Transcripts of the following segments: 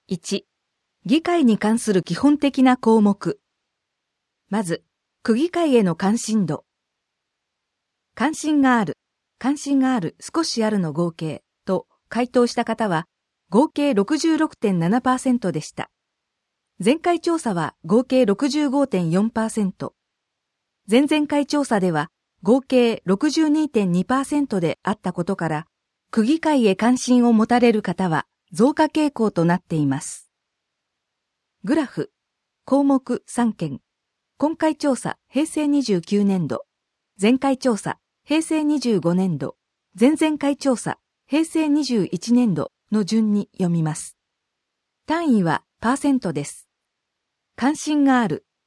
1、議会に関する基本的な項目。まず、区議会への関心度。関心がある、少しあるの合計と回答した方は合計 66.7% でした。前回調査は合計 65.4%。前々回調査では合計 62.2% であったことから、区議会へ関心を持たれる方は増加傾向となっています。グラフ、項目3件。今回調査平成29年度、前回調査平成25年度、前々回調査平成21年度の順に読みます。単位はパーセントです。関心がある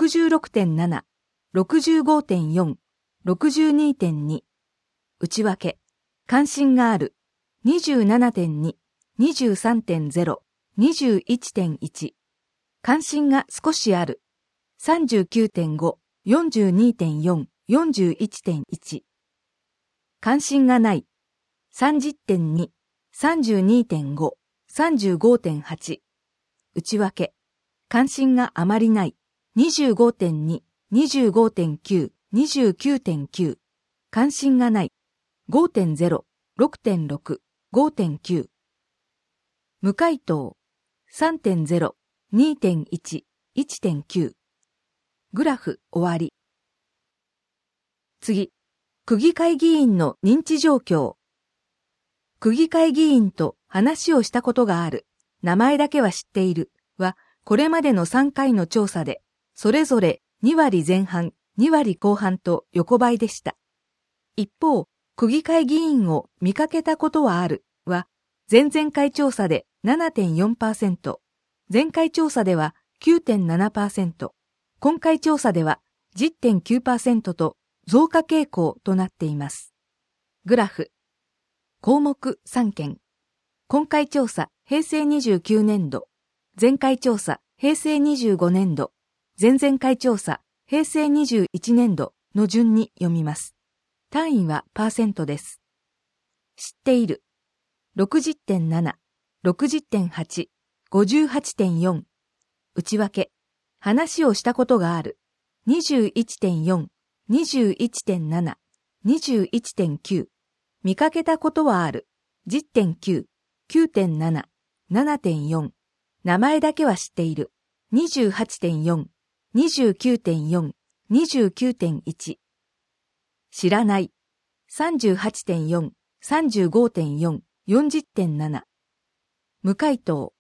66.7、65.4、62.2。内訳、関心がある 27.2、23.0、21.1。関心が少しある 39.5、42.4、41.1。関心がない 30.2、32.5、35.8。内訳、関心があまりない 25.2、25.9、29.9。関心がない 5.0、6.6、5.9。無回答 3.0、2.1、1.9。グラフ終わり。次、区議会議員の認知状況。区議会議員と話をしたことがある、名前だけは知っているは、これまでの3回の調査で、それぞれ2割前半、2割後半と横ばいでした。一方、区議会議員を見かけたことはあるは、前々回調査で 7.4%、前回調査では 9.7%、今回調査では 10.9% と増加傾向となっています。グラフ。項目3件。今回調査平成29年度、前回調査平成25年度、前々回調査平成21年度の順に読みます。単位はパーセントです。知っている 60.7、60.8、58.4。内訳、話をしたことがある 21.4、21.7、21.9。見かけたことはある 10.9、9.7、7.4。名前だけは知っている 28.4、29.4、29.1。知らない 38.4、35.4、40.7。無回答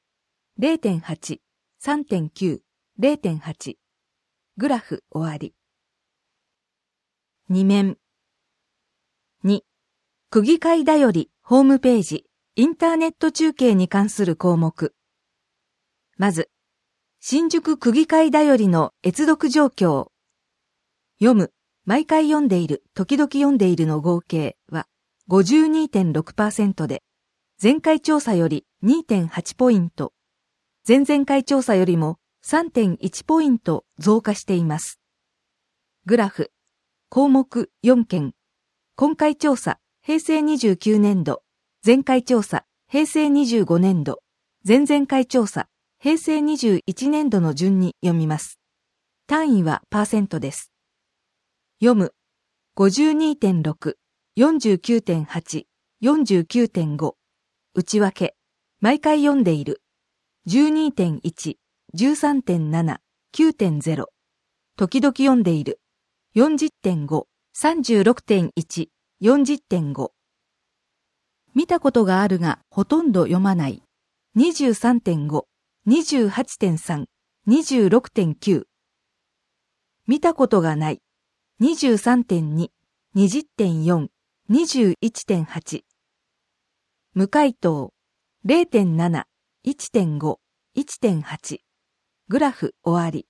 0.8、3.9、0.8。グラフ終わり。2面。2、区議会だよりホームページ、インターネット中継に関する項目。まず、新宿区議会だよりの閲読状況。読む、毎回読んでいる、時々読んでいるの合計は 52.6% で、前回調査より 2.8 ポイント、前々回調査よりも 3.1 ポイント増加しています。グラフ、項目4件。今回調査、平成29年度、前回調査、平成25年度、前々回調査、平成21年度の順に読みます。単位はパーセントです。読む、52.6、49.8、49.5。内訳、毎回読んでいる。12.1、13.7、9.0。時々読んでいる。40.5、36.1、40.5。見たことがあるがほとんど読まない。23.5、28.3、26.9。見たことがない。23.2、20.4、21.8。無回答 0.7、1.5、1.8。グラフ終わり。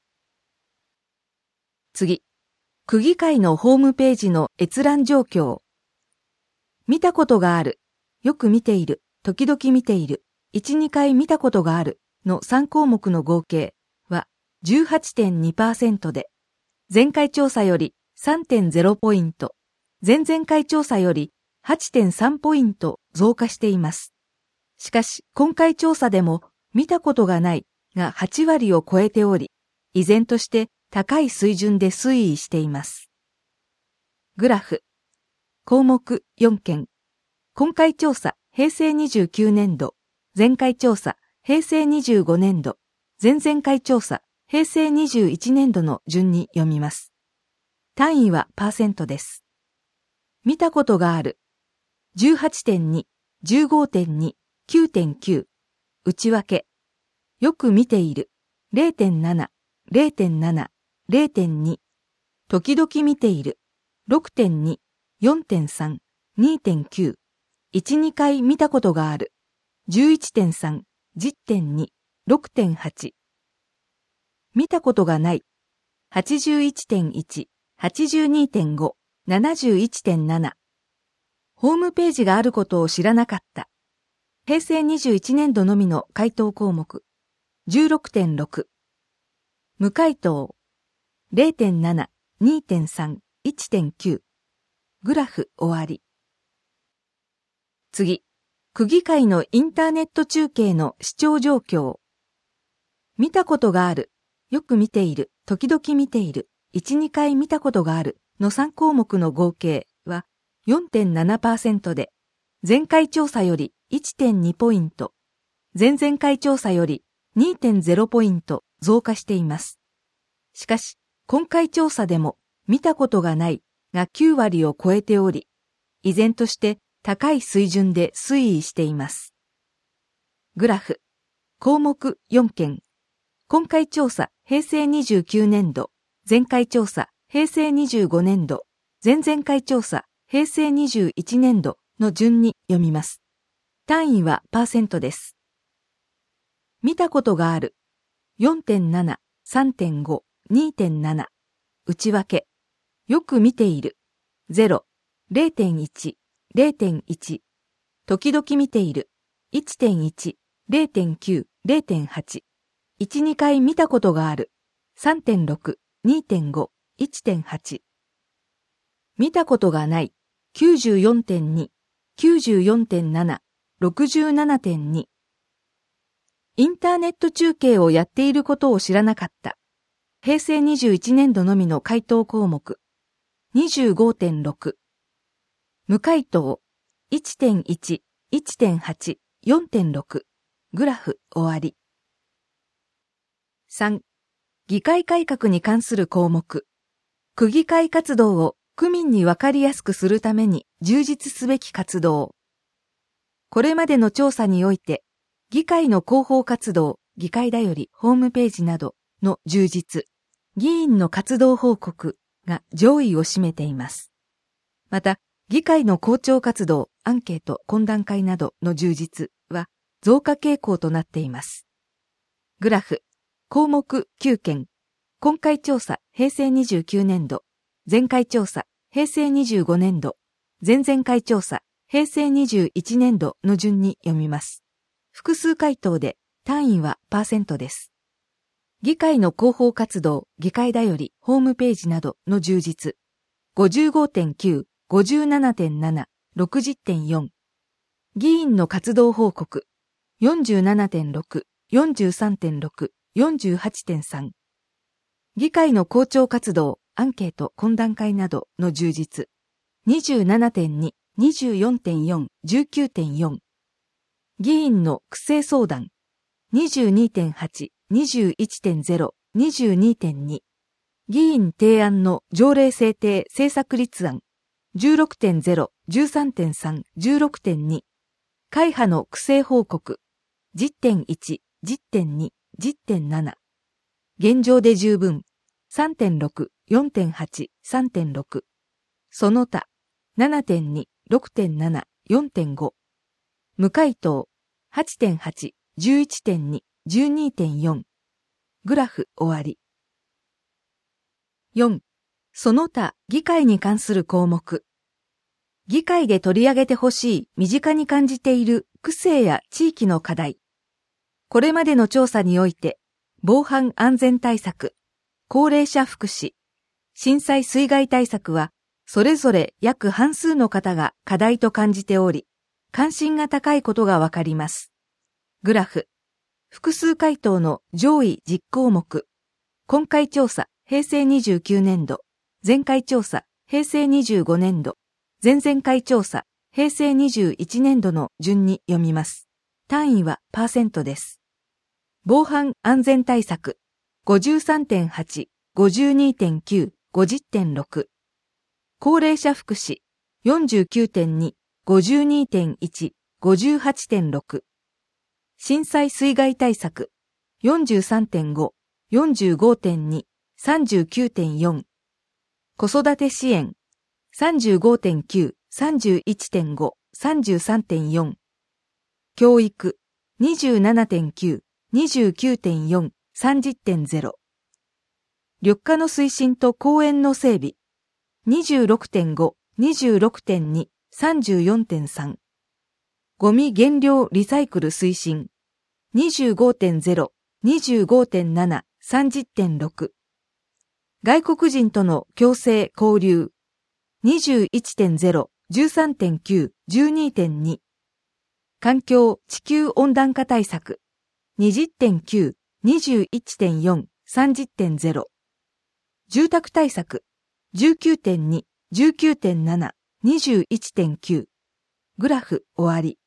次、区議会のホームページの閲覧状況。見たことがある、よく見ている、時々見ている、1、2回見たことがあるの3項目の合計は 18.2% で、前回調査より 3.0 ポイント、前々回調査より 8.3 ポイント増加しています。しかし、今回調査でも見たことがないが8割を超えており、依然として高い水準で推移しています。グラフ。項目4件。今回調査、平成29年度。前回調査、平成25年度。前々回調査、平成21年度の順に読みます。単位は%です。見たことがある。18.2、15.2、9.9。内訳。よく見ている。0.7、0.7、0.2。時々見ている。6.2、4.3、2.9。1、2回見たことがある。11.3、10.2、6.8。見たことがない。81.1、82.5、71.7。ホームページがあることを知らなかった。平成21年度のみの回答項目。16.6。無回答。0.7、2.3、1.9。グラフ終わり。次。区議会のインターネット中継の視聴状況。見たことがある。よく見ている。時々見ている。1、2回見たことがある。の3項目の合計は 4.7% で、前回調査より 1.2 ポイント、前々回調査より 2.0 ポイント増加しています。しかし、今回調査でも見たことがないが9割を超えており、依然として高い水準で推移しています。グラフ。項目4件。今回調査平成29年度。前回調査平成25年度。前々回調査平成21年度の順に読みます。単位は%です。見たことがある。4.7、3.5、2.7。内訳。よく見ている。0、0.1、0.1。時々見ている。1.1、0.9、0.8。1、2回見たことがある。3.6、2.5、1.8。見たことがない。94.2、94.7、67.2。インターネット中継をやっていることを知らなかった。平成21年度のみの回答項目。25.6。無回答。1.1、1.8、4.6。グラフ終わり。3. 議会改革に関する項目。区議会活動を区民にわかりやすくするために充実すべき活動。これまでの調査において、議会の広報活動、議会だよりホームページなどの充実、議員の活動報告が上位を占めています。また、議会の公聴活動、アンケート、懇談会などの充実は増加傾向となっています。グラフ、項目9件、今回調査平成29年度、前回調査平成25年度、前々回調査平成21年度の順に読みます。複数回答で単位は%です。議会の広報活動、議会だよりホームページなどの充実、55.9、57.7、60.4。議員の活動報告、47.6、43.6、48.3。議会の公聴活動、アンケート、懇談会などの充実、27.2、24.4、19.4。議員の区政相談、22.8、21.0、22.2。議員提案の条例制定政策立案、16.0、13.3、16.2。会派の区政報告、10.1、10.2、10.7。現状で十分、3.6、4.8、3.6。その他、7.2、6.7、4.5。無回答、8.8、11.2、12.4。グラフ終わり。4. その他議会に関する項目。議会で取り上げてほしい身近に感じている区政や地域の課題。これまでの調査において、防犯安全対策、高齢者福祉、震災水害対策は、それぞれ約半数の方が課題と感じており、関心が高いことがわかります。グラフ。 複数回答の上位10項目。今回調査、平成29年度。前回調査、平成25年度。前々回調査、平成21年度の順に読みます。単位はパーセントです。防犯安全対策 53.8、52.9、50.6。高齢者福祉 49.2、52.1、58.6。震災水害対策 43.5、45.2、39.4。子育て支援 35.9、31.5、33.4。教育 27.9、29.4、30.0。緑化の推進と公園の整備 26.5、26.2、34.3。ゴミ減量リサイクル推進 25.0、25.7、30.6。外国人との共生交流 21.0、13.9、12.2。環境地球温暖化対策 20.9、21.4、30.0。住宅対策 19.2、19.7、21.9。グラフ終わり。